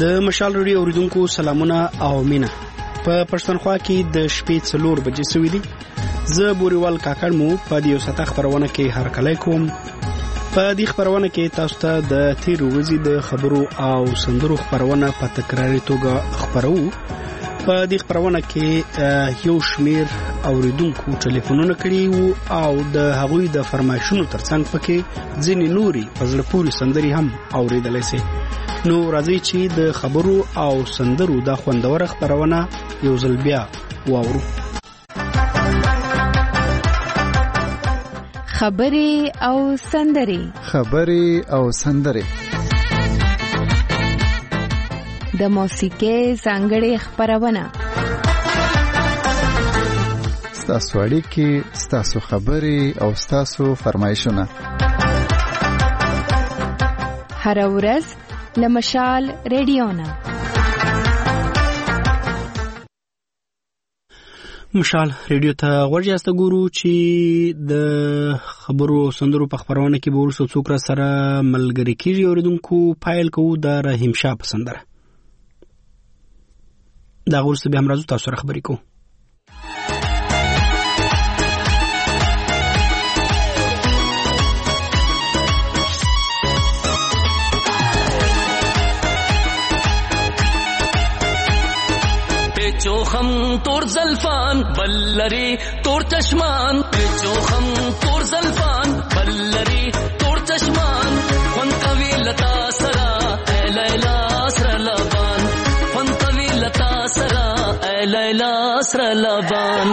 د مشال رادیو اوریدونکو سلامونه او مینه. په پښتونخوا کې د شپې 4 بجې سوي دي. زه بوريوال کاکړ مو په دې وسته خبرونه کې هر کله کوم. په دې خبرونه کې تاسو ته د تیر ورځې د خبرو او سندرو خبرونه په تکراري توګه خبرو. په دې خبرونه کې یو شمیر اوریدونکو ټلیفونونه کړي وو او د هغوی د فرمایشونو ترڅنګ پکې ځینې نوري په زړه پورې سندري هم اوریدلای شي. نو راځي چې د خبرو او سندرو د خوندور خبرونه یو ځل بیا واورو. خبري او سندري د موسیقۍ ځانګړې خبرونه. ستاسو اړیکې، ستاسو خبري او ستاسو فرمایشونه هر ورځ لمشال رادیونا. مشال رادیو ته ورجاسته ګورو چې د خبرو سندرو په خبرونه کې به ورسو څوک را سره ملګری کیږي. اوریدونکو پایل کوو د رحیم شاه په سندره دا ورسته به هم راځو تاسو سره خبرې کوو. چوخم تور زلفان بلری تور چشمان، چوخم تور زلفان بلری تور چشمان، فنتوی لتا سرا اے لیلا سر لبان، فنتوی لتا سرا اے لیلا سر لبان.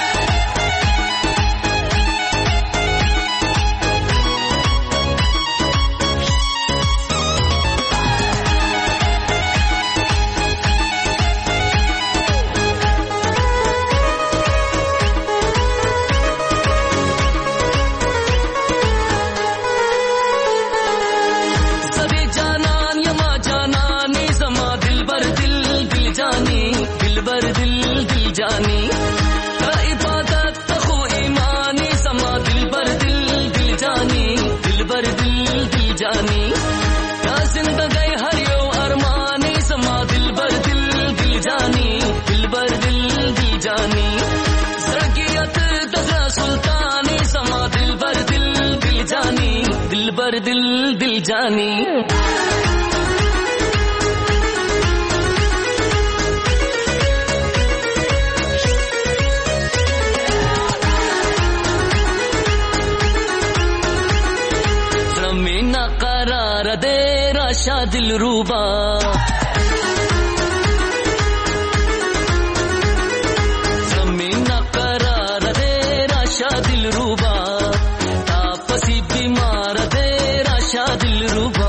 दिलबर दिल दिल जानी ज़मीना करार दे राशा दिल रूबा, ज़मीना करार दे राशा दिल रूबा, तापसी बीमार दे राशा दिल रूबा.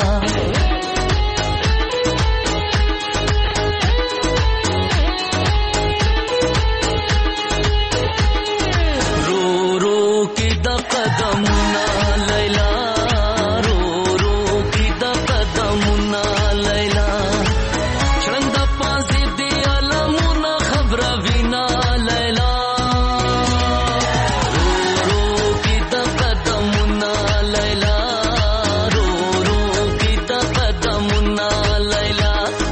रो रो की द कदमुना लैला, रो रो की द कदमुना लैला, चंद पासी दी अलमुना खबर विना लैला, रो रो की द कदमुना लैला, रो रो की द कदमुना लैला.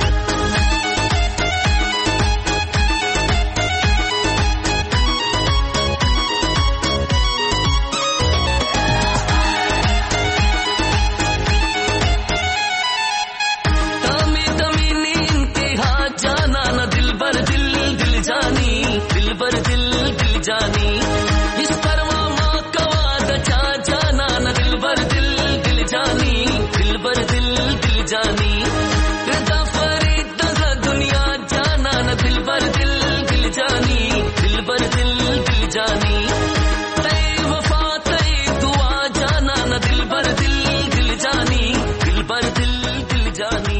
तमी तमी नी इंतहा जाना न दिलबर दिल दिल जानी, दिलबर दिल दिल जानी, इस परवा माँ कवाद चा जाना न दिलबर दिल दिल जानी, दिलबर दिल दिल जानी, रजा फरीद दज़ा दुनिया जाना न दिलबर दिल दिल जानी, दिलबर दिल दिल जानी, तई वफा तई दुआ जाना न दिलबर दिल दिल जानी, दिलबर दिल दिल जानी.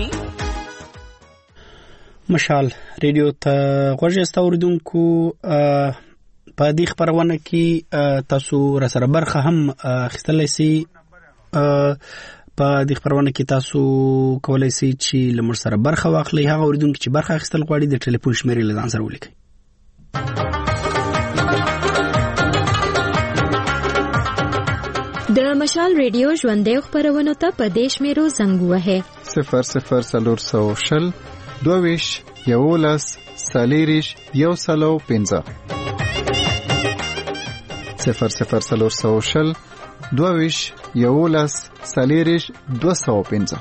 مشال رادیو ته ورجاسته اوریدونکو په دې خبرونه کې تاسو را سره برخه هم اخیستلای شئ. په دې خبرونه کې تاسو کولای شئ چې لمر سره برخه واخلئ. هغه اوریدونکو چې برخه اخیستل غواړي د ټلیفون شمیرې له ځان سره ولیکئ. د مشال ریډیو ژوندۍ خبرونه ته په دیش میرو زنګ وهه 0040 22 11 40 105 0040 22 11 40 205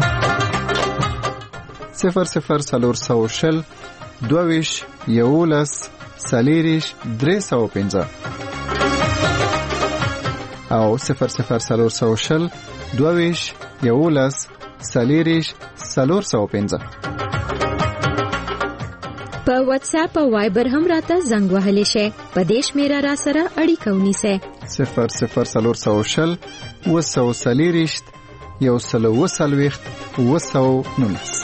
0040 22 11 40 305 او 0040 22 11 40 405 په واتس اپ او وایبر هم راته زنګ وهلی شي. په دې شمیره را سره اړیکه ونیسئ. 0040 240 140 219.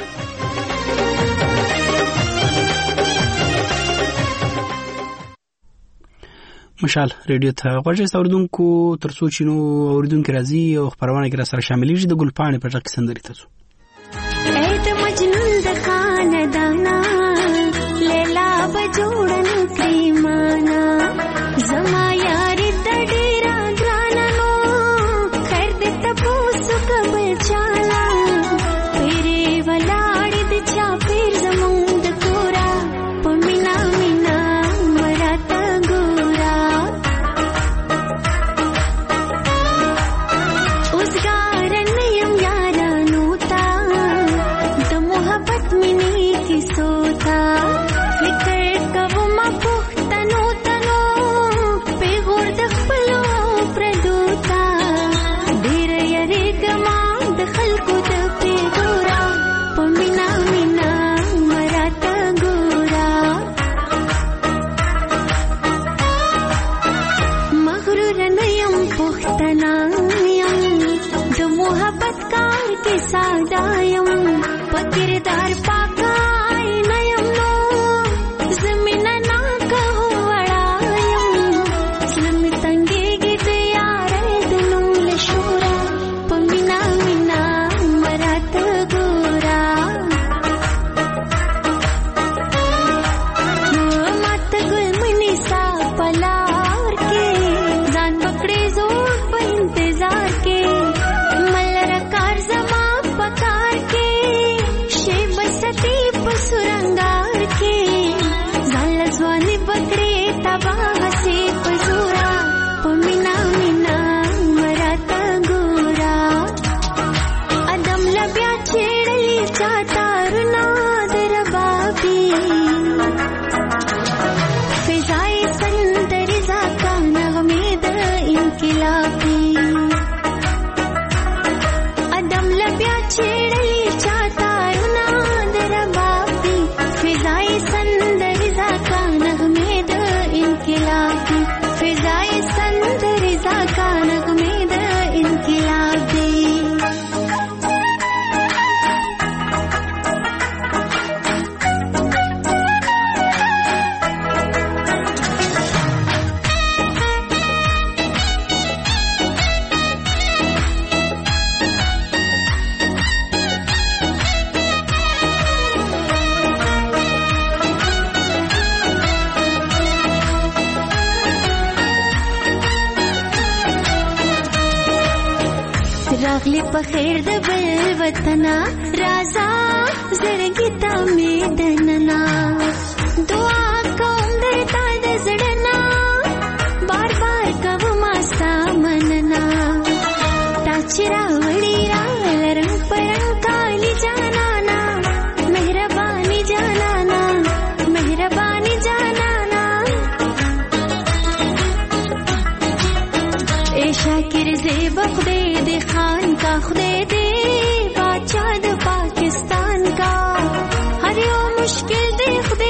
مشال ریډیو ته غوږی اوریدونکو ترڅو چې نو اوریدونکو راځي او خبرونه کې را سره شاملېږي د ګلپاڼې په ټاک سندري تاسو اې د مجنون د خاندانا لیلا بجوړن کریمانا زما یار د ډیرا ګرانانو خیر دې تاسو کبل چالا پیری ولاړ د چا پیر زمون د کورا پمینا مینا مراتا ګورا اوسګارن یم یارانو تا د محبت مینې کی سوتا فکر کوم پختنو تنو پیغور د خپلو پردوتا ډیر یری کما د خلکو د پیغورا پمینا مینا مراتا ګورا مغرور نیم پختنا یم د محبت کار کې ساده یم پکردار پاکای نیم نو زمین نا کهو وړایم سلم تنګيږي د یار د نوم لشورا پمینا مینا مراته ګورا مات ګل منی سا پلار کې ځان پکړې زور په انتظار کې ملر کار زما پکار کې شی بستی پسرنګار کې ځل ځواني بکړې تبا هسي پزورا پمینا مینا مراته ګورا ادم لبیا چېړلې چاته رنا در بابي فضای سندر زاکا نغمې د انقلابي ادم لبیا چېړلې چاته رنا در بابي فضای سندر زاکا نغمې د انقلابي فضای سندر زاکا نغمې د انقلابي راغلی په خیر د بل وطنا رازا زړګی ته مې دننا دعا کوم درته د زړنا بار بار کوم سامننا تا چې راوړی را لرم پرنګ کالی جانانا مهرباني جانانا مهرباني جانانا اے شاکر زیب خدای دې خان کا خدای دې بادشاہ د پاکستان کا هر یو مشکل دې خدای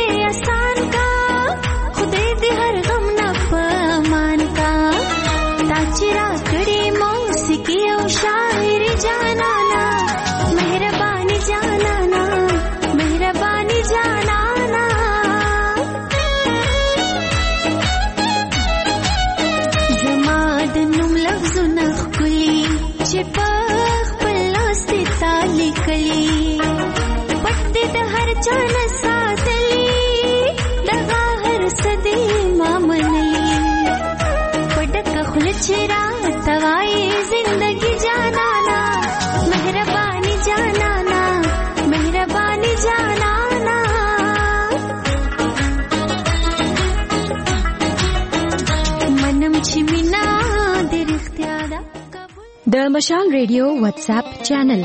د مشال ریډیو واتس اپ چینل.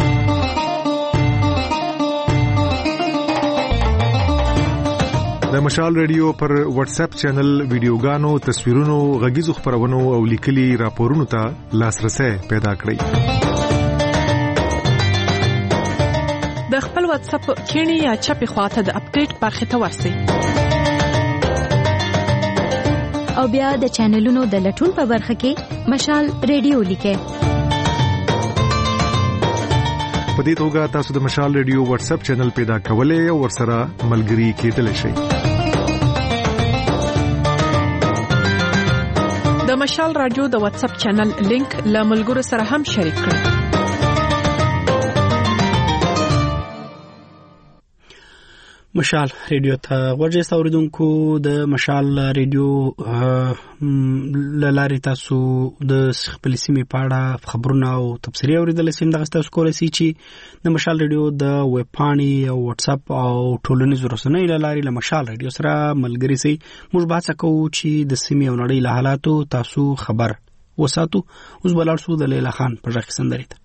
د مشال ریډیو پر واتس اپ چینل ویډیوګانو، تصویرونو، غږیزو خبرونو او لیکلي راپورونو ته لاسرسي پیدا کړئ. د خپل واتس اپ کینی یا چپی خواته د اپډیټ برخه ته ورسئ. او بیا د چینلونو د لټون په برخه کې مشال ریډیو لیکئ. په دې توګه تاسو د مشال ریډیو واتس اپ چینل پیدا کولای او ورسره ملګري کېدلی شئ. د مشال رادیو د واتس اپ چینل لینک له ملګرو سره هم شریک کړئ. مشال ریډیو ته ورځي اوریدونکو، د مشال ریډیو لاري تاسو د خپل سیمې په اړه خبرونه او تبصرې اوریدل سیم دغه تاسو کولای شئ چې د مشال ریډیو د ویب پاڼې او واتس اپ او ټولنیزو رسنیو لاري له مشال ریډیو سره ملګري سي. موږ باڅ کوو چې د سیمې او نړۍ له حالاتو تاسو خبر وساتو. اوس بلار سو د لیلا خان په ځخ سندري ته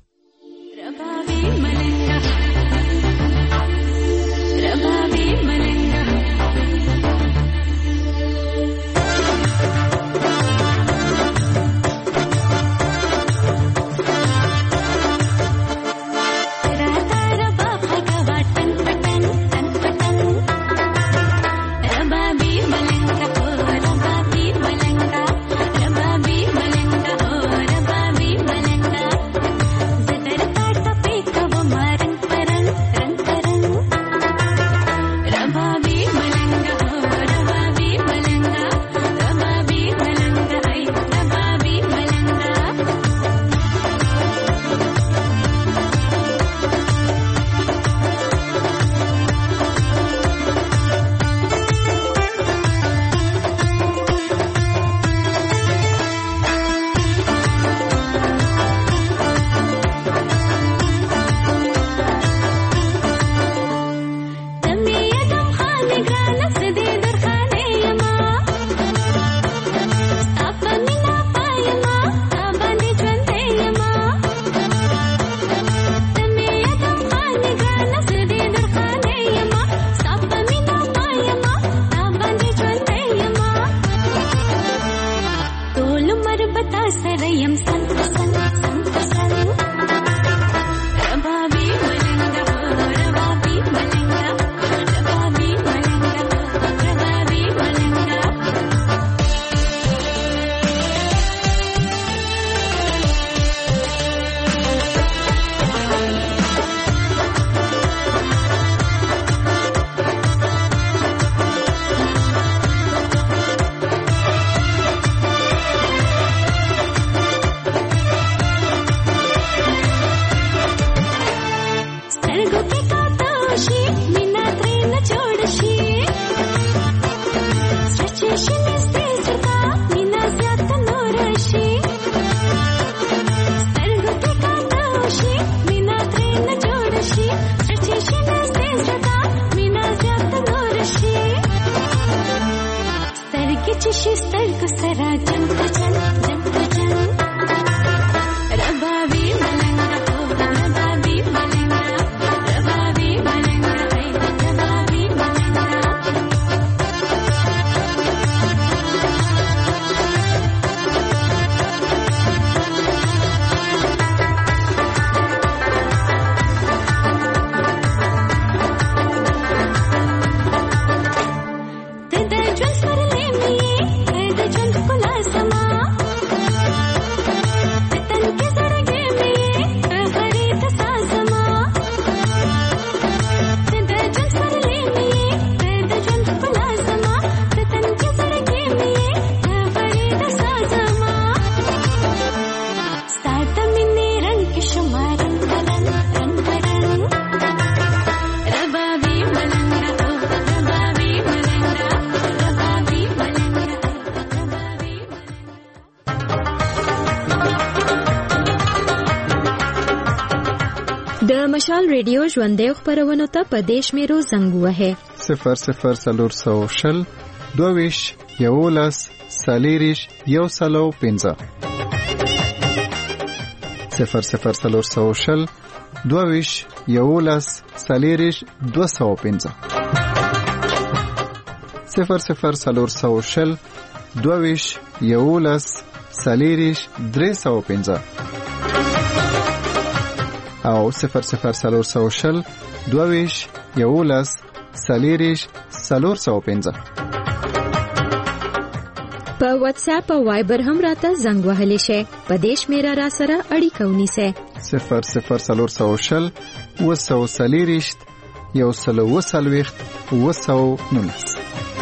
د مشال ریډیو ژوندۍ خبرونه ته په دیش میرو زنګ وهه 00 22 11 سالیریش یو سلو 15. 0040 22 11 40 205 0040 22 11 40 305 او 0040 22 11 40 405 په واتس اپ او وایبر هم راته زنګ وهلی شئ. په دې شمیره را سره اړیکه ونیسئ. 0040 240 140 219.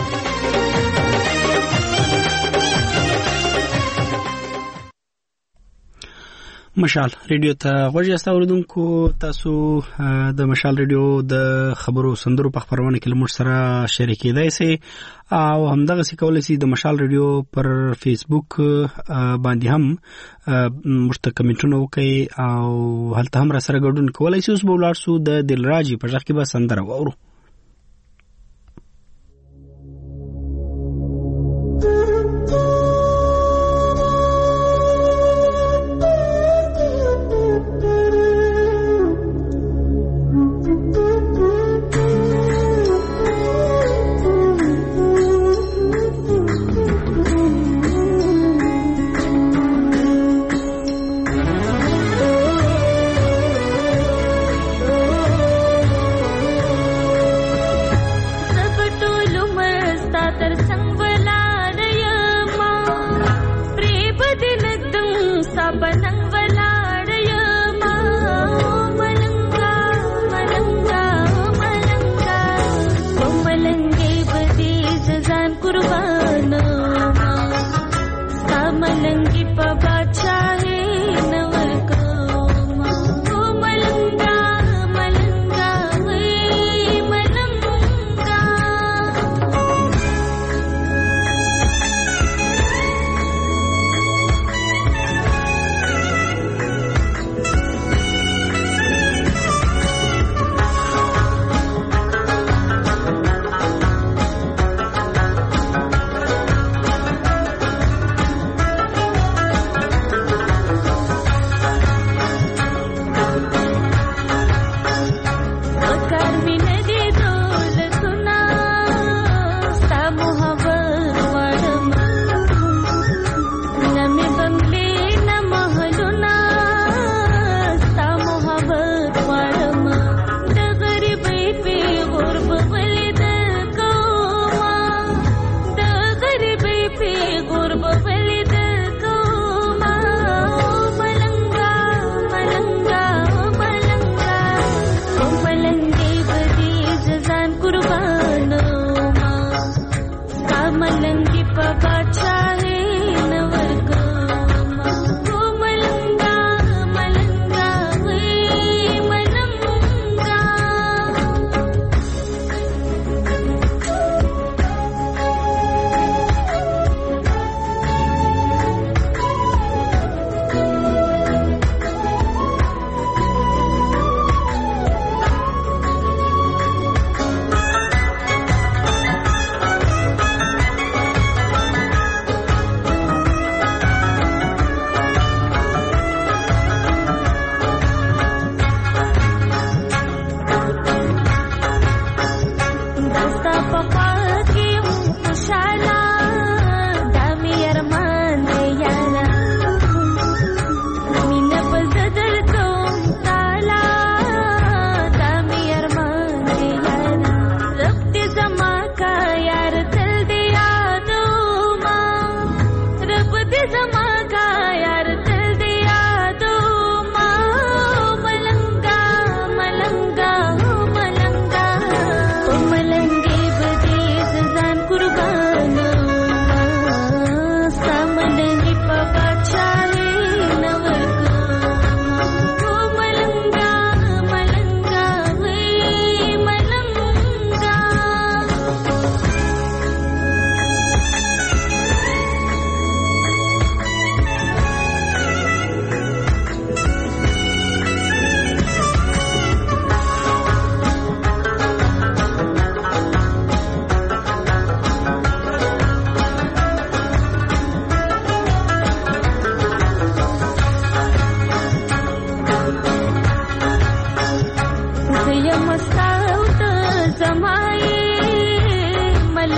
مشال ریډیو ته غوږ یاست اوریدونکو. تاسو د مشال ریډیو د خبرو سندرو په خبرونه کې لمر سره شریکېدای سي او همدغه څه کولای سي. د مشال ریډیو پر فیسبوک باندې هم مشته کمنټونه وکړي او هلته هم را سره ګډون کولای سي. اوس به ولاړ سو د دلراجي په ځخ کې به سندره واورو.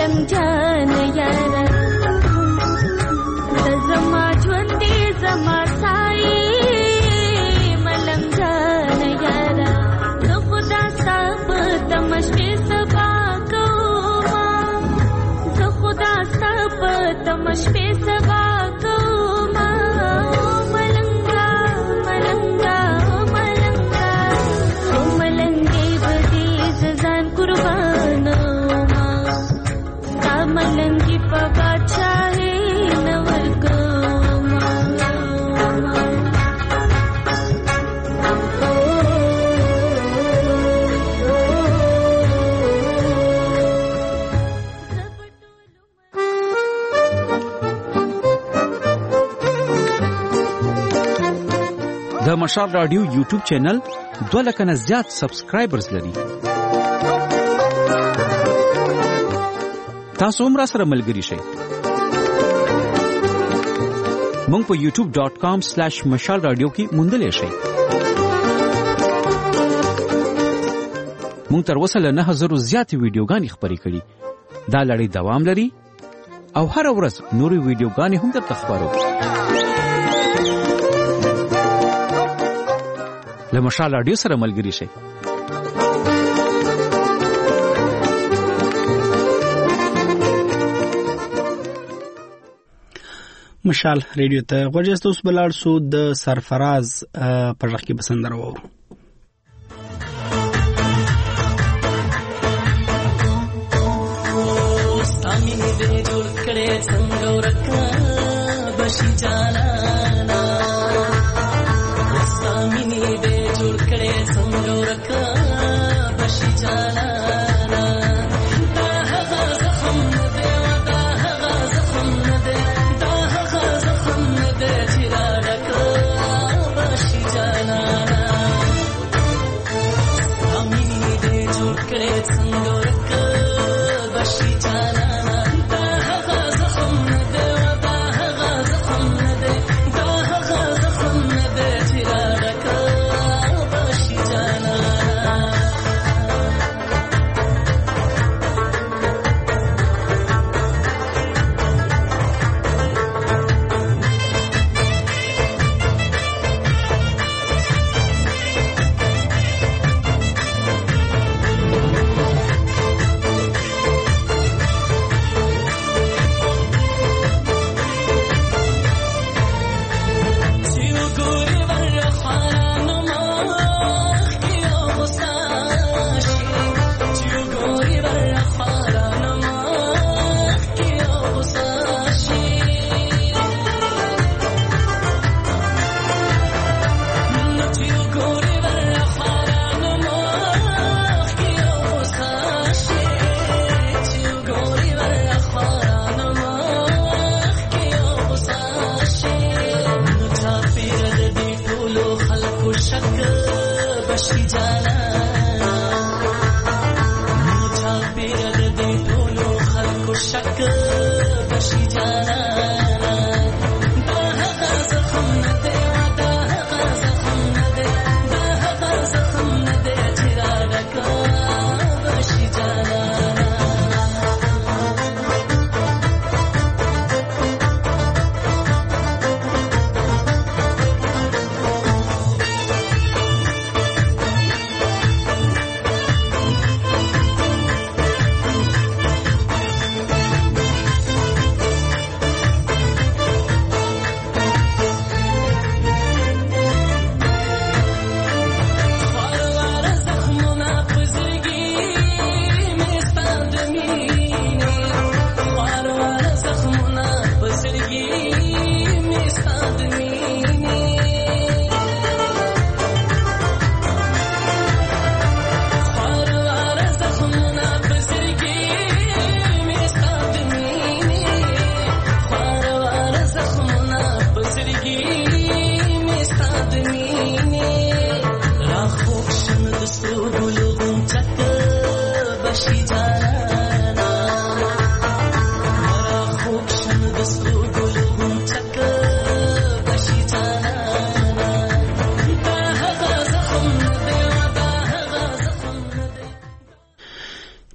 ملنګ جان یارا زما ژوند دې زما سای ملنګ جان یارا نو خدا صاحب تمشې سبا کوما زه خدا صاحب تمشې سبا کوما ملنګا ملنګا ملنګا ملنګې بدې ځان قربان ما ملنګي په بادشاہي نور کوما د مشال رادیو یوټیوب چینل 2 لک نه زیات سبسکرایبرز لري. تاسو هم را سره ملګري شئ. مونږ په youtube.com/mashalradio کې موندلې شئ. مونږ تر اوسه له 9000 زیات ویډیوګانې خپرې کړې. دا لړۍ دوام لري او هر ورځ نورې ویډیوګانې هم درته خپرو. له مشال رادیو سره ملګري شئ. مشال ریډیو ته غوږی اوس بلار سو د سرفراز په ځخ کې بسندر وو. سامي دې جوړ کړې څنګه ورکا بشي جالانا سامي دې جوړ کړې څنګه ورکا بشي جالانا زما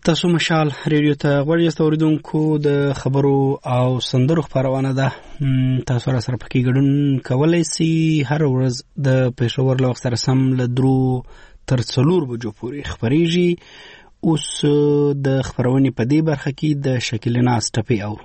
تاسو مشال ریډیو ته غوړی استوریدونکو د خبرو او سندرو خبرونه ده. تاسو را سره پکې ګډون کولای شئ. هر ورځ د پېښور له وخت سره سم له 3 تر 4 بجو پورې خبرېږي. اوس د خبرونې په دې برخه کې د شکیل ناز ټپي او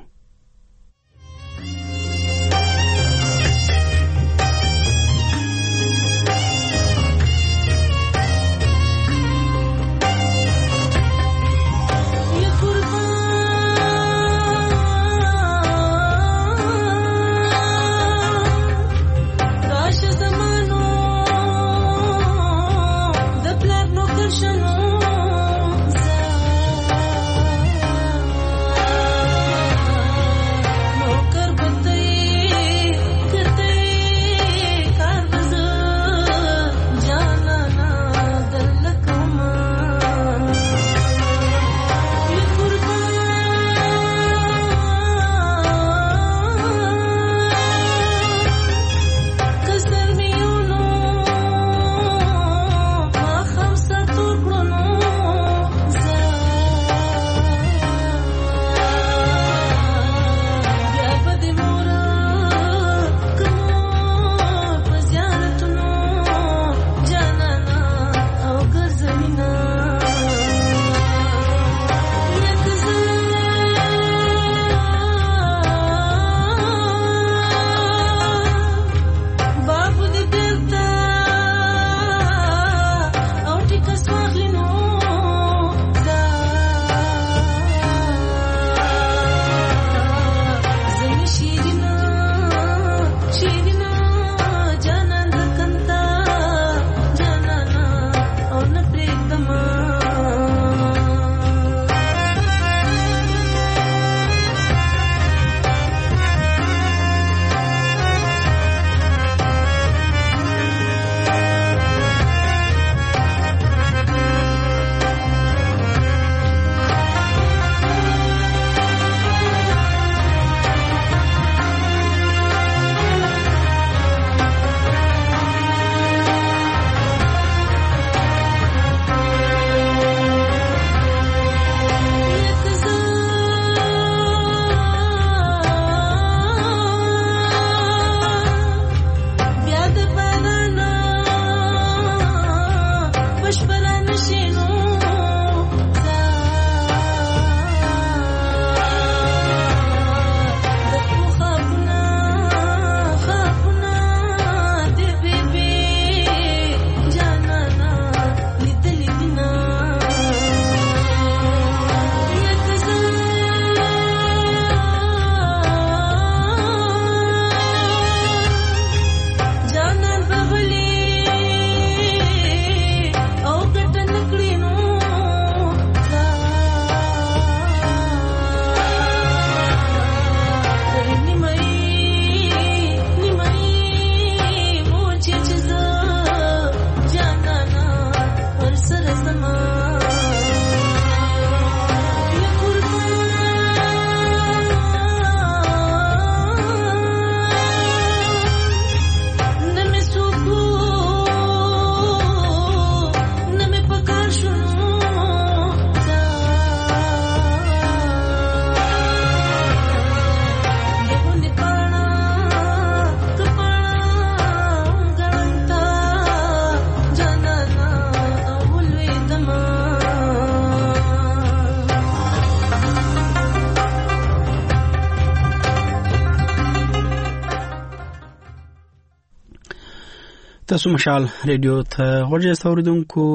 تاسو مشال ریډیو ته غوړی استوریدونکو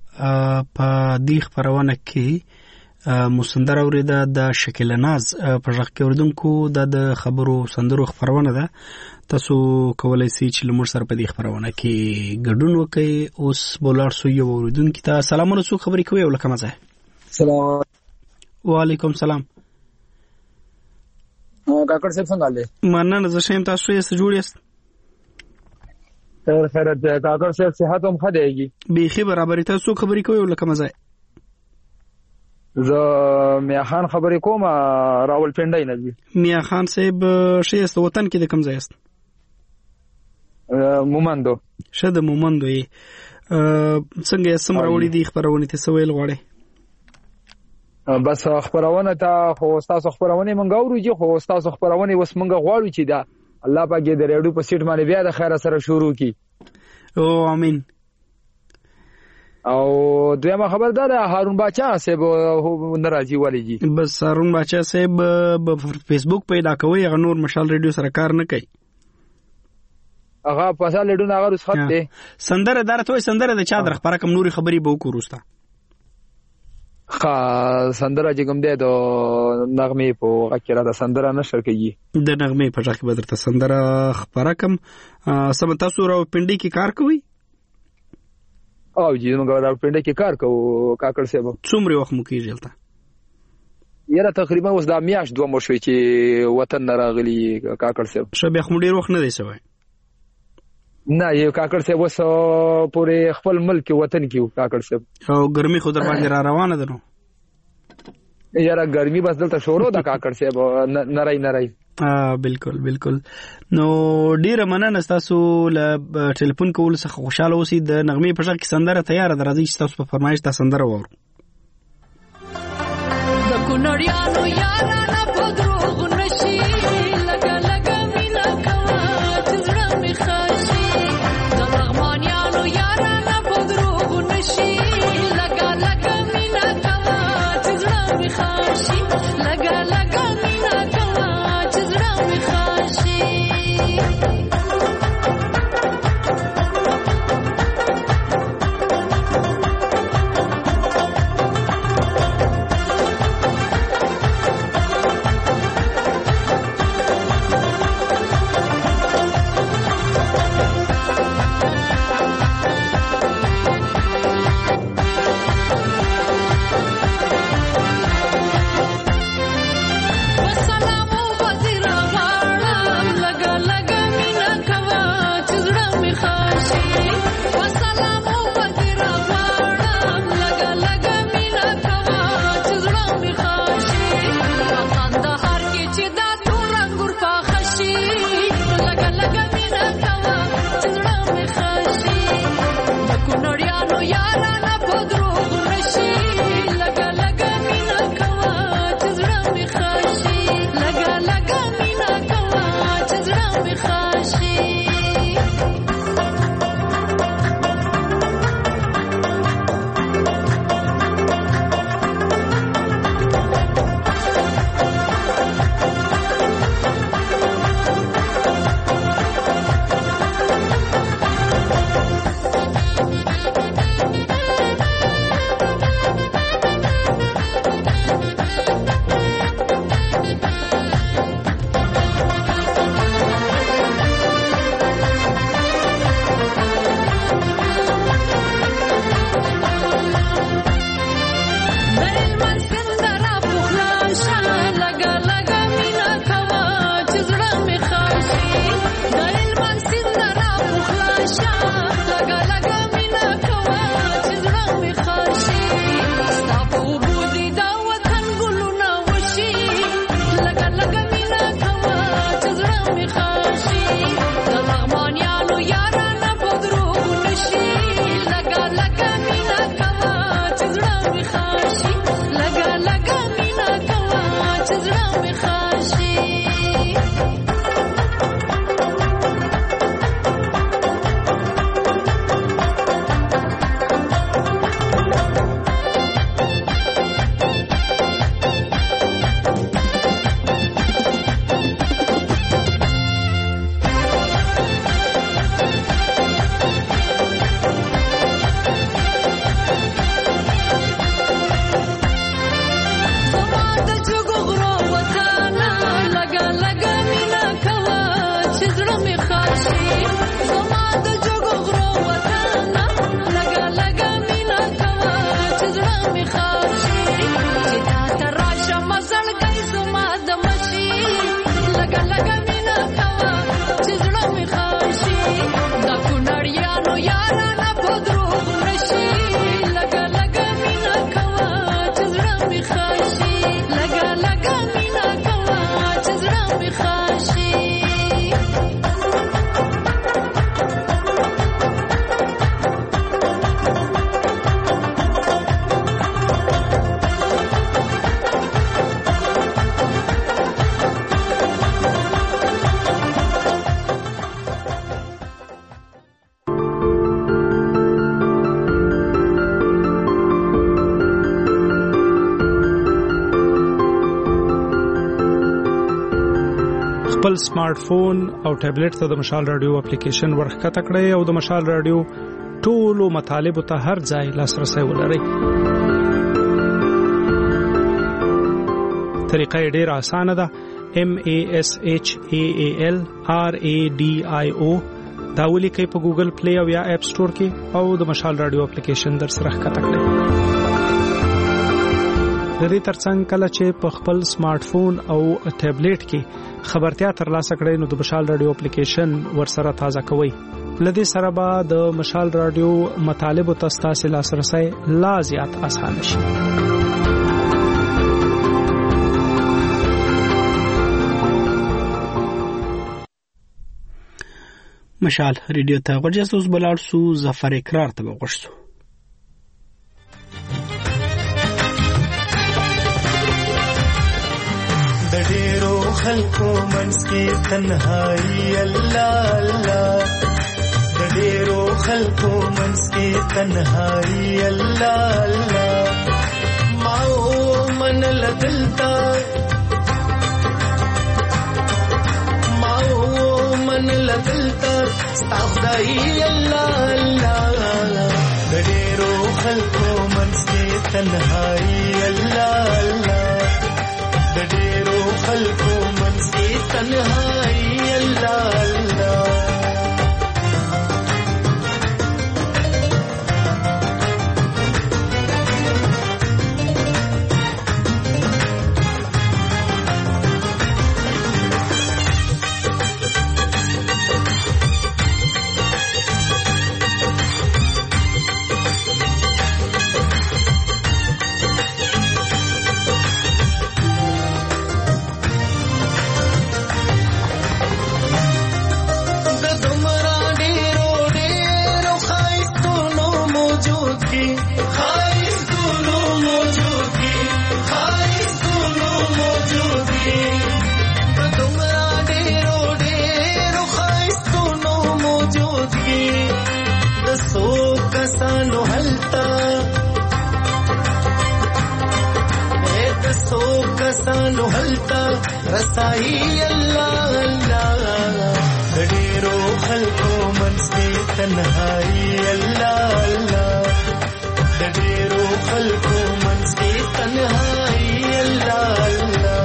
په دې خبرونه کې مسندر اوریده د شکیل ناز په ځخ کې اوریدونکو د خبرو سندرو خبرونه ده. تاسو کولای شئ چې لمر سره په دې خبرونه کې ګډون وکړئ. اوس بولار سو یو اوریدونکو ته سلامونه سو خبرې کوي ولکه مزه. سلام وعلیکم سلام. کاکړ صاحب څنګه حال؟ مننه زه شیم. تاسو یې څه جوړ یاست؟ خیرت ده کاکړ صاحب صحت هم ښه دیږي بیخي برابرې. تاسو خبرې کوئ ولکه مزه؟ زه میا خان خبرې کوم راولپنډۍ نه دي. میا خان صاحب ښه یاست؟ وطن کې د کوم ځای یاست؟ مومندو. ښه د مومندو یې. څنګه یې سم راوړي دي خبرونه ته څه ویل غواړئ؟ بس خبرونه ته خو تاسو خبرونه مونږ اورو خو تاسو خبرونه وس مونږ غواړو چې دا الله پاک دې ریډیو په سیټ باندې بیا د خیر سره شروع کی. او امين. او دویمه خبر ده هارون باچا صاحب ناراضي والی جی. بس هارون باچا صاحب فیسبوک پیدا کوي هغه نور مشال ریډیو سره کار نه کوي. هغه په سال ډون هغه رسخت دی. سندره درته وای سندره د چا در خبره کم نوري خبري به وکړوستا. سندره چې کوم دی د نغمه په غکره د سندره نشر کوي. د نغمه په ځکه به درته سندره خبره کم سم تاسو راو پنډي کې کار کوي. او جی موږ راو پنډي کې کار کوو کاکړ صاحب. څومره وخت مو کېږي دلته؟ یاره تقریبا اوس د میاشت 2 مو شوي چې وطن نه راغلي کاکړ صاحب. شبې خو ډیر وخت نه دی سوی. نه یو کاکړ صاحب وس پورې خپل ملک وطن کې کاکړ صاحب. او ګرمي خو در باندې را روانه ده نو. یاره ګرمي بس دلته شروع ده کاکړ صاحب نری. بالکل بالکل. نو ډیره مننه تاسو له ټلیفون کول څخه خوشاله اوسئ. د نغمې په ځای کې سندره تیار ده راځي چې تاسو په فرمایش تا سندره وورو. د کونړیانو یارانه په دروغ نشي لګا لګا مینا کوا چې زړه می خاشي. د لغمانیانو یارانه په دروغ نشي لګا لګا مینا کوا چې زړه می خاشي. لګا لګا مینا کوا چې زړه می خاشي. خپل سمارټ فون او ټابلیټ ته د مشال رادیو اپلیکیشن ورښکته کړئ او د مشال رادیو ټولو مطالبو ته هر ځای لاسرسي ولرئ. طریقه یې ډېره اسانه ده. MASHAALRADIO دا ولیکئ په ګوګل پلی او یا اپ سٹور کې او د مشال رادیو اپلیکیشن در سره ښکته کړئ. د دې ترڅنګ کله چې په خپل سمارټ فون او ټابلیټ کې خبرتیا ترلاسه کړئ نو د مشال رادیو اپلیکیشن ورسره تازه کوئ. لدې سره به د مشال رادیو مطالبو ته ستاسو لاسرسي لا زیات اسانه شي. مشال ریډیو ته غوښتل بلار سو ظفر اقرار ته غوښتو. د ډېرو خلکو منځ کې تنهایی الله الله، د ډېرو خلکو منځ کې تنهایی الله الله، ما من لدلتا من لدلتا استغفري الله الله، د ډېرو خلکو منځ کې تنهایی الله الله، د ډېرو خلکو منځ کې تنهایی الله الله. کسانو هلتا رسائی الله الله، د ډېرو خلکو منځ کې تنهایی الله الله، د ډېرو خلکو منځ کې تنهایی الله الله.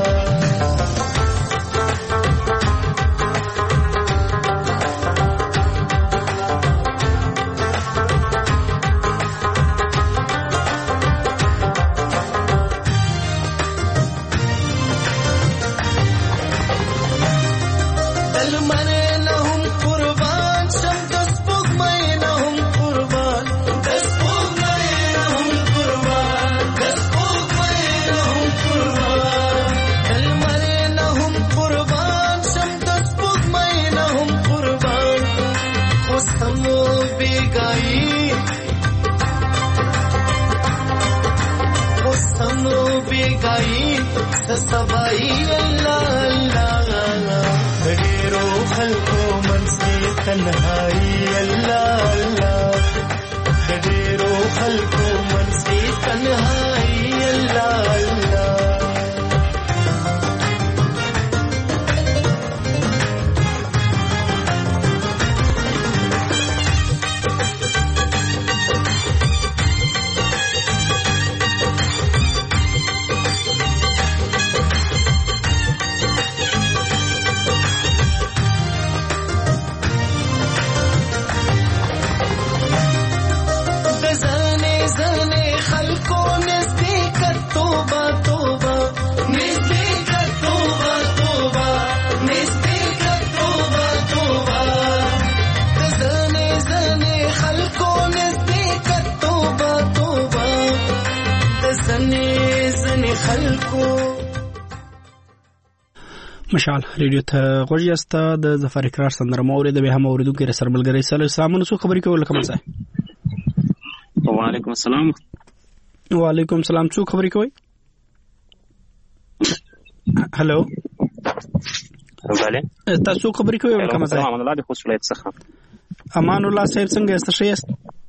سبائی اللہ اللہ، د ډېرو خلکو منځ کې تنهایی الله الله، د ډېرو خلکو منځ کې تنهایی الله الله. مشال ریډیو ته غوښیاسته د ظفر اقرار سندره مورید به هم اوریدونکو سره ملګری سلام نو خبرې کول کوم ځای. وعلیکم السلام. وعلیکم السلام. څو خبرې کوي؟ هالو بله تاسو خبرې کوي کوم ځای؟ امان الله د خوست ولایت څخه. امان الله صاحب څنګه یاست؟ ښه یاست؟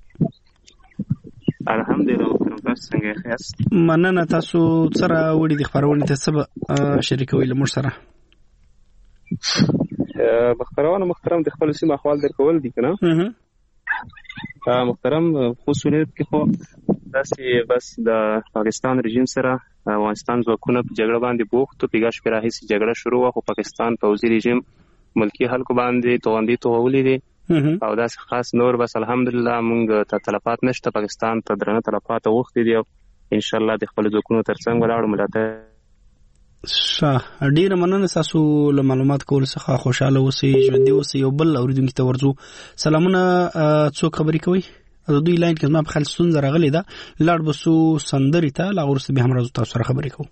الحمدلله. تاسو څنګه یاست؟ مننه. تاسو سره وړي د خبرونه ته سبا شریکوي له موږ سره. مخترم د خپل سیمه احوال درکول دي کنه محترم خصوصیت کې خو داسې بس د پاکستان رژیم سره افغانستان ځواکونه په جګړه باندې بوخت او پیګاش پر راهي جګړه شروع و خو پاکستان پوځي رژیم ملکی خلکو باندې توغندي توغولې دي او داسې خاص نور بس الحمدلله موږ ته تلفات نشته پاکستان ته درنه تلفات وخت دي ان شاء الله د خپل ځواکونو ترڅنګ ولاړو ملاتړ ډیر مننه تاسو له معلومات کول څخه خوشاله اوسئ ژوندۍ اوسئ یو بل اوریدونکو ته ورځو سلامونه څوک خبرې کوي د دوی لاین کې زما په خل سن راغلی دا لاړ بسو سندري ته لا ورسته به هم راځو تاسو سره خبرې کوو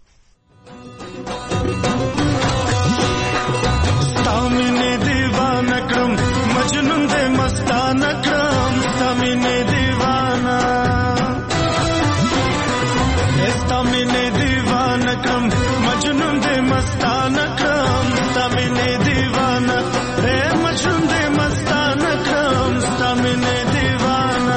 تامینه دیوانه کړم مجنون دې مستانه کړم تامینه دیوانه تامینه دیوانه کړم مجنون دې مستانه کړم تامینه دیوانه رے مجنون دې مستانه کړم تامینه دیوانه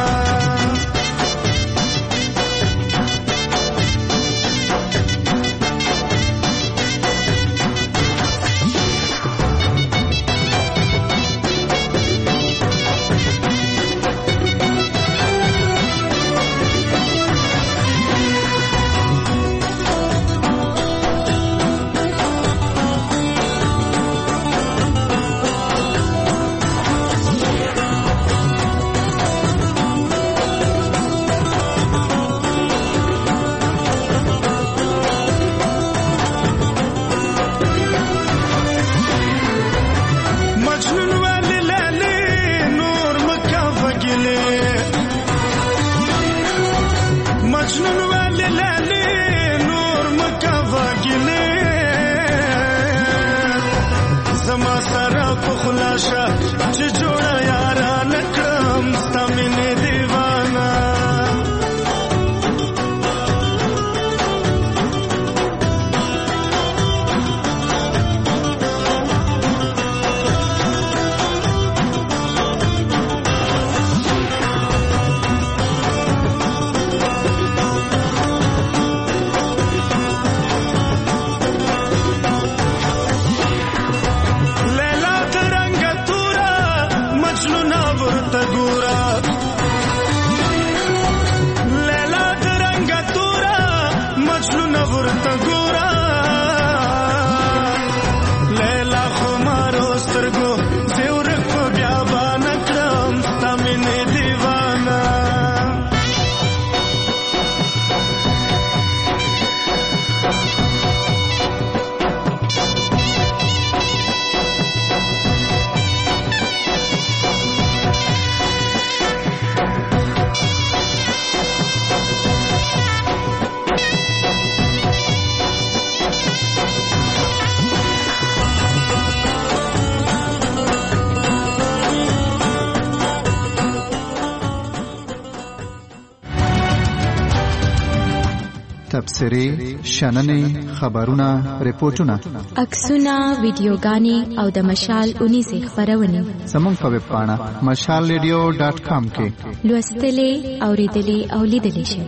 تبصرې شننې خبرونه ریپورتونه عکسونه ویډیوګانې او د مشال 19 خبرونه زموږ په ویب پاڼه mashalradio.com کې لوستلې اوریدلې او لیدلې شئ.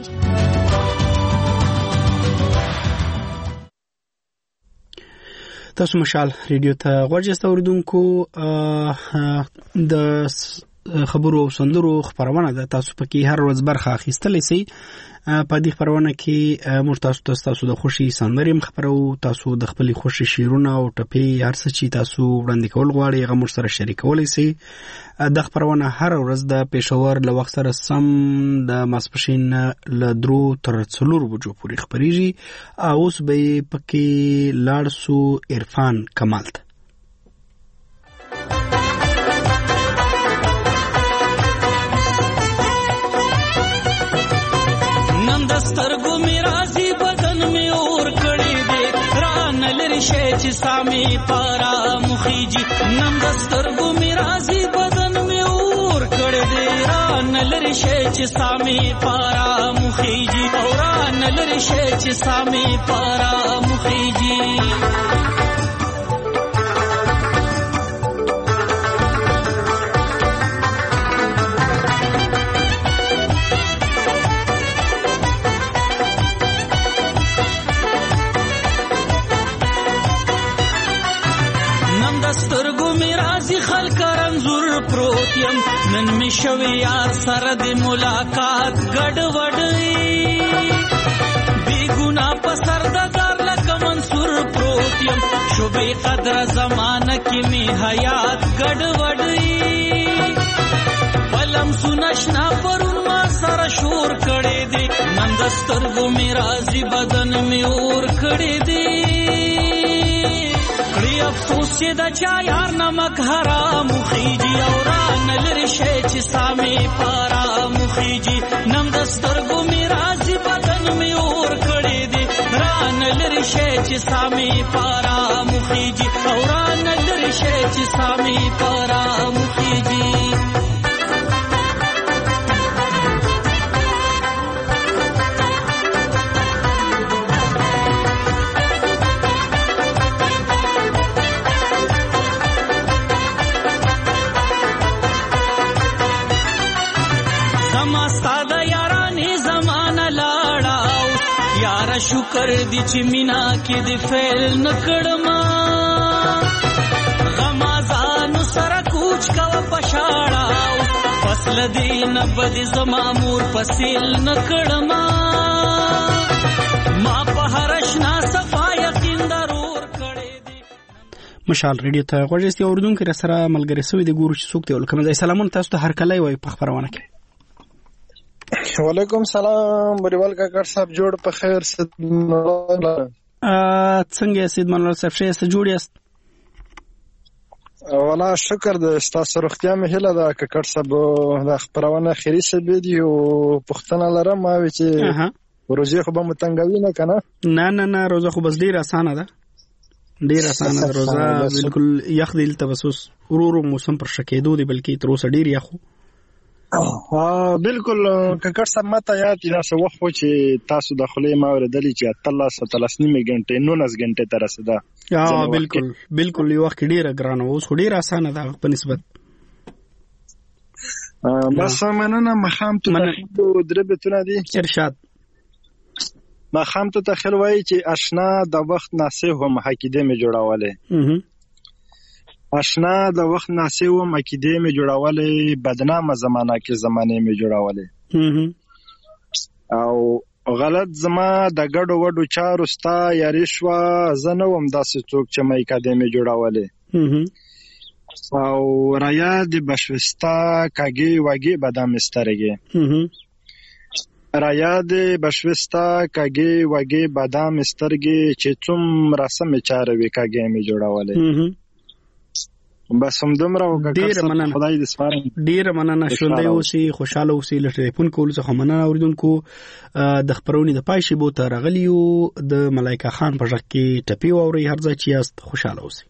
تاسو مشال ریډیو ته غوږ اوریدونکو د خبرو او سندرو خبرونه ده تاسو پکې هر ورځ برخه اخیستلې سي په دې خبرونه کې موږ تاسو د خوشي سندریم خبرو تاسو د خپل خوشي شیرونه او ټپي هر څه چې تاسو وړاندې کول غواړئ هغه موږ سره شریکولای سي. د خبرونه هر ورځ د پېښور له وخت سره سم د ماسپښین له 3 تر 4 بجو پورې خبريږي او اوس به پکې لاړ سو عرفان کمال ته. سترګو می راځي بدن می اور کړي دي ران لری شي چې سامي پارا مخيجي نن د سترګو می راځي بدن می اور کړي دي ران لری شي چې سامي پارا مخيجي او ران لری شي چې سامي پارا مخيجي یم نن می شوی یار سره د ملاقات ګډوډ بی ګنا په سر د دار لکه منصور پروت یم شوبې قدر زمانہ کې می حیات ګډوډ پلم سنشنا پرون ما سره شور کړي دي نن دسترګو می رازي بدن می اور کړي دي کړي افسوس چې دا چا یار نمک حرام خيږي اوران لری شي چې سامي پارا مخيږي نن دسترګو می رازي بدن می اور کړي دي ران لری شي چې سامي پارا مخيږي اوران لری شي چې سامي پارا مخيږي شکر دی چې مینا کې دی فعل نکړما غمازان سره کوچ کا پشاړا فصل دی نبد زما مور فصل نکړما ما په هرشنا صفا یقین ضرور کړې دی مشال ریډیو ته غوښتي اوردونکو سره ملګری سوي د ګورو چې څوک دی ولکم ځای سلامونه تاسو ته هر کله وي په خبرونه کې وعلیکم سلام بریوال کاکړ صاحب جوړ په خیر څنګه سید منور صاحب شه جوړ یاست والا شکر د تاسو روغتیا مې هله دا کاکړ صاحب د خبرونه خیری سبې دی او پښتنه لرم ما وی چې روزي خو به متنګوي نه کنه نه روزه خو بس ډیر اسانه ده روزه بالکل یخ دل تبسوس ورو موسم پر شکېدو دی بلکې تر اوسه ډیر یخو بالکل کاکړ صاحب ماته یاد دي چې وخت چې تاسو د خلې ما ورېدلې چې 13 نیمه غنټه 19 غنټه تر رسیدا بالکل یو وخت ډیر ګران اوس ډیر اسانه ده په نسبت بس مننه مخام ته دربتونه دي ارشاد مخام ته تخیل وای چې آشنا د وخت ناسه هم حقیقت می جوړاواله آشنا د وخت ناسه و مکیده می جوړاواله بدنامه زمانہ کې زمانه می جوړاواله او غلط زما د ګډو وډو چارو ستا یاري شو زنوم داسې څوک چې مې کده می جوړاواله او رایا د بشوستا کاګي واګي بادام استرګي رایا د بشوستا کاګي واګي بادام استرګي چې څوم رسم چاره وی کاګي می جوړاواله بس هم دومره وکړه خدای دې سپارم ډیر مننه شوندې اوسې خوشاله اوسې ل ټلیفون کول څخه مننه اوریدونکو د خبرونې د پای شی بو ته راغلیو د ملایکه خان په ځکه کې ټپی ووري هر ځای چې است خوشاله اوسې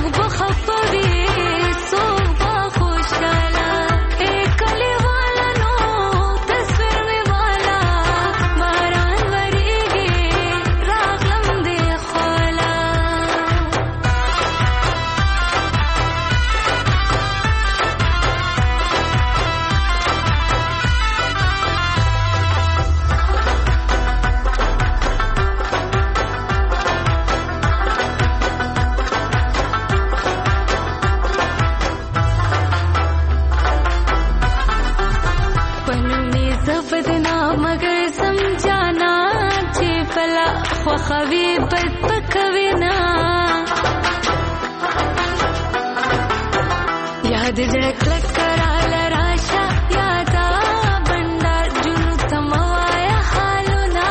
No بدنا مگر سمجھانا چې فلا خوخوي بد پکوينا یاد زړه کلک کرال راشا یادا بندر جنو تموایا حالنا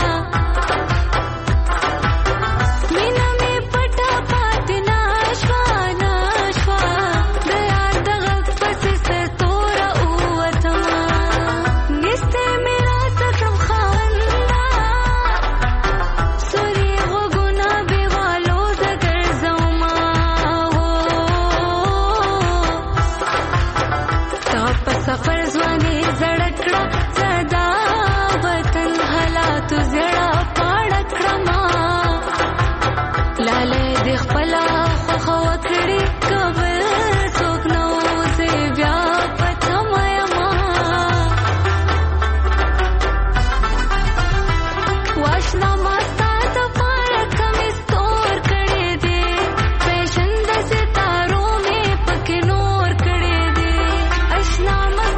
مینا می پټا پاتنا شوانا شوا دیا دغ پس سے تورا اوتما نسته میرا سکم خاندا سوري غونا بیوالو زگر زوما سفر ځواني زړکړه صدا وطن حالات زړه پاړکړه ما لاله د خپل خو کړي کبل څوک نو زه بیا پته ما واشنا مستا د پارک می ستور کړي دي فیشن د ستارو می پکې نور کړي دي اشنا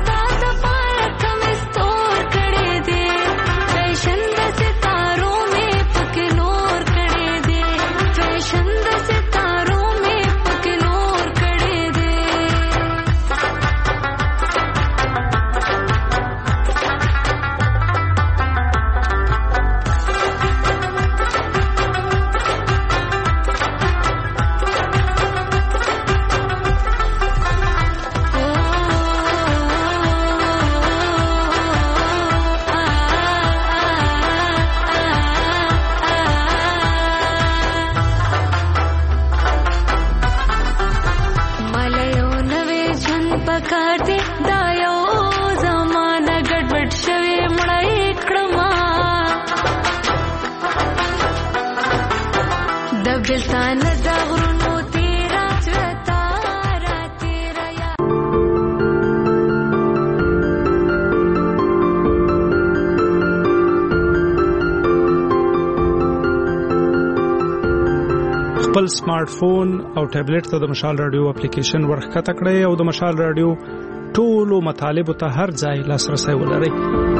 خپل سمارټ فون او ټابلیټ ته د مشال رادیو اپلیکیشن ورخته کړئ او د مشال رادیو ټولو مطالب ته هر ځای لاسرسي ولرئ.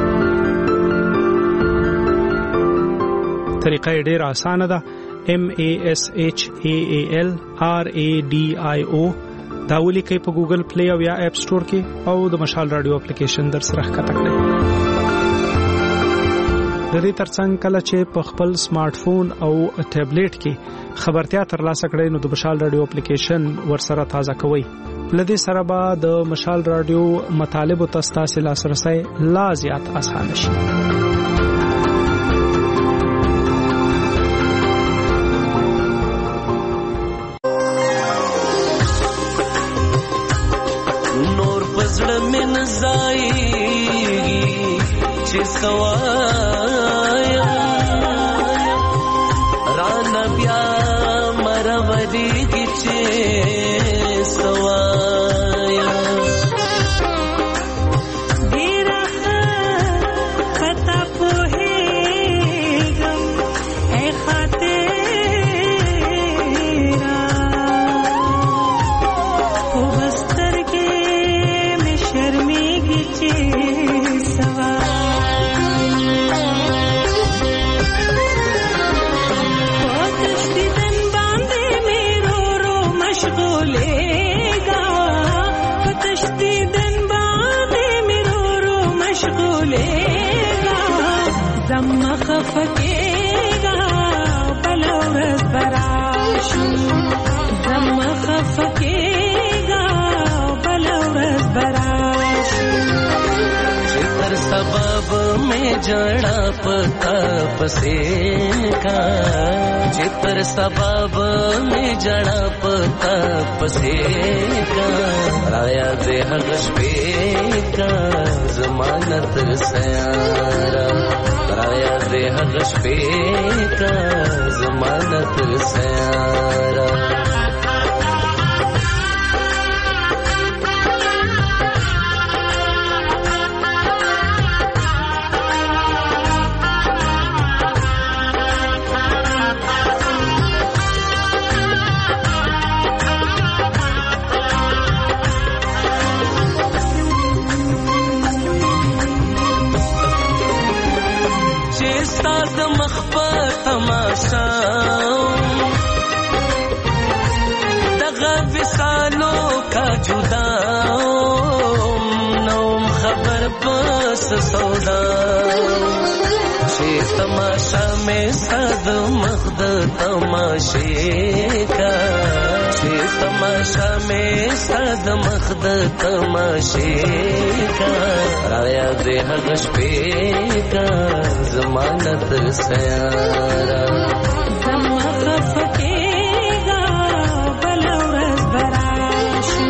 طریقه ډېره اسانه ده. MASHAALRADIO دا ولیکئ په ګوګل پلی او یا اپ سٹور کې او د مشال رادیو اپلیکیشن در سره ښکته کړئ. د دې ترڅنګ کله چې په خپل سمارټ فون او ټابلیټ کې خبرتیا ترلاسه کړئ نو د مشال رادیو اپلیکیشن ورسره تازه کوئ. لدې سره به د مشال رادیو مطالب او تاسو لاسرسي لا زیات اسانه شي. نور پزړه من زای چې سوایا ران بیا مرودی کی چې سوایا ډیره پتا په هیګم اے خاطرا کو بستر کې مې شرمېږي چې خفکیگا بلورز براشو زم خفکیگا بلورز براشو چتر سبب میں جڑا پتا پسے کا چتر سبب میں جڑا پتا پسے کا رایا دے حغش پہ کا زمانت سیارا رایا دے حغش پہ کا زمانت سیارا خبر پس سودا شي تماشا میں صد مخد تماشے کا شي تماشا میں صد مخد تماشے کا رایا دے هغش پہ کا ضمانت سیارا زمخ فکیگا بلورز براشی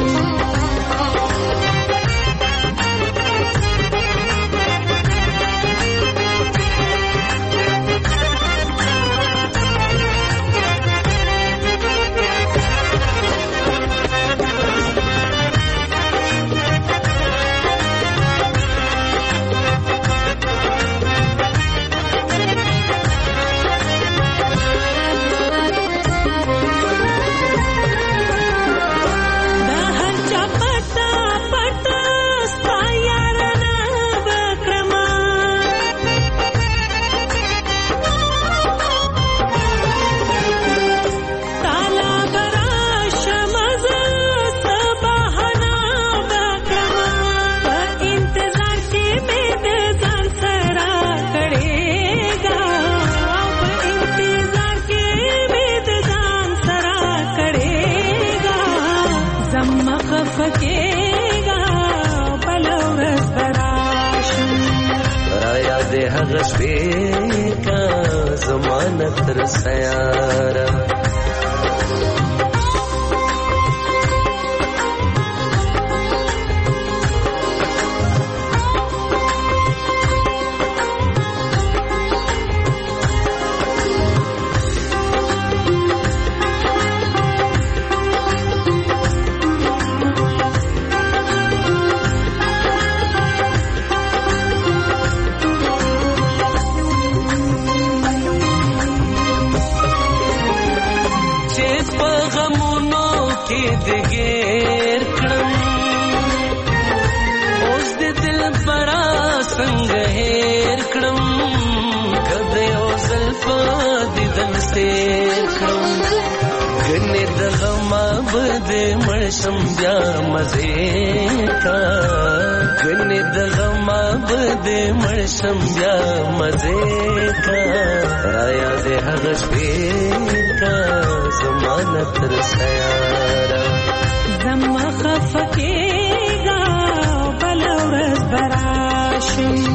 هغش پہ کا ضمانت سیارا دگیر کړم اوس د دل پرا څنګه هېر کړم کده یو زلفا دیدن سیر کړم ګنې د غما بد مړشم بیا مزې کا ګنې د غما بد مړشم بیا مزې کا رایا دې هغه شپې کا ضمانت سیارا زمخ فکیگا بلورز براشی